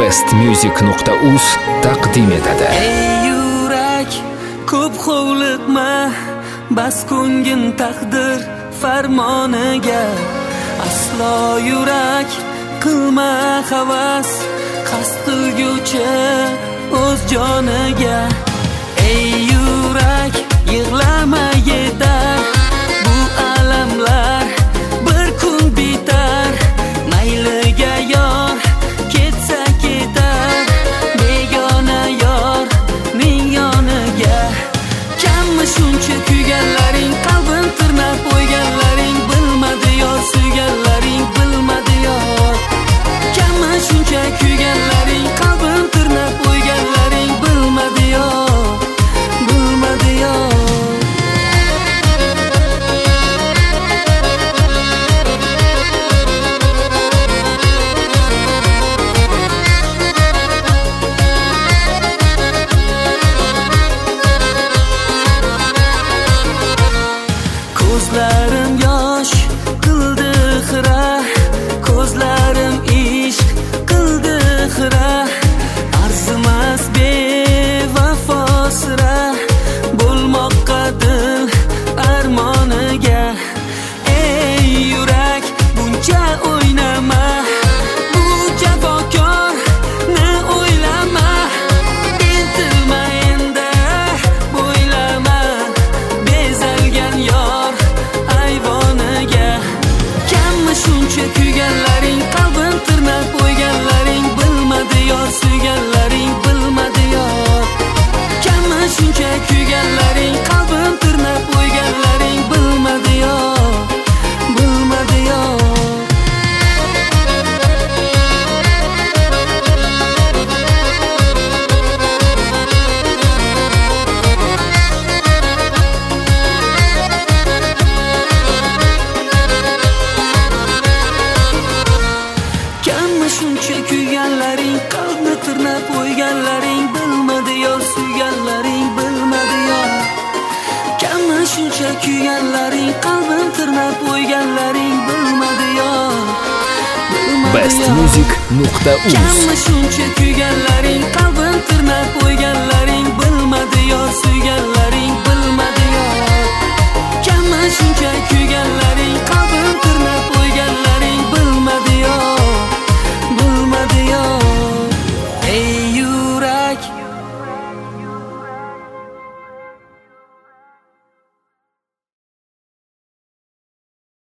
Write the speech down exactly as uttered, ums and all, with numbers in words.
best music nuqta uz taqdim etadi. Ey yurak, ko'p hovliqma, bas ko'ngin taqdir farmoniga. Aslo yurak qilma havas, qasd qilguvchi o'z joniga. Ey yurak, yig'lama yetar, bu alamlar bir kun bitar. Mayliga yor ketsa ketar, begona yor ning yoniga. Kammi shuncha kuyganlaring, qalbin tirnab qo'yganlaring, bilmadi yor suyganlaring, bilmadi yor. Kammi shuncha kuyganlaring, qalbin tirnab qo'yganlaring, bilmadi yor, bilmadi yor. Ko'zlarim yosh qildi xira, ko'zlarim ishq qildi xira. Arzimas bevafosira, bo'lmoqqa dil armoniga. Ey yurak, buncha o'ynama, bu jafokorni o'ylama. Intilma endi, bo'ylama, bezalgan yor ayvoniga. Kammi shuncha kuyganlaring, qalbin tirnab qo'yganlaring, bilmadi yor suyganlaring, bilmadi yor. Kammi shuncha kuyganlaring, qalbin tirnab qo'yganlaring, bilmadi yor, bilmadi yor. Kammi shuncha kuyganlaring, qalbni tirnab qo'yganlaring, bilmadi yor suyganlaring, bilmadi yor. Kammi shuncha kuyganlaring, qalbni tirnab qo'yganlaring, bilmadi yor, bilmadi yor. best music nuqta uz Kammi shuncha kuyganlaring, qalbni tirnab qo'ygan